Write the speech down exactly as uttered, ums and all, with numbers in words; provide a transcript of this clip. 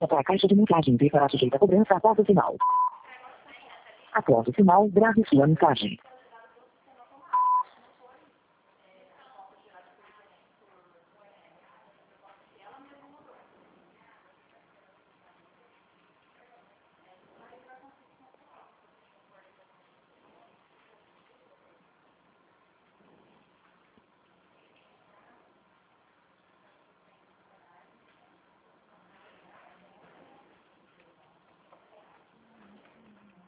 A caixa de mensagem será sujeita a cobrança após o sinal. Após o sinal, grave sua mensagem.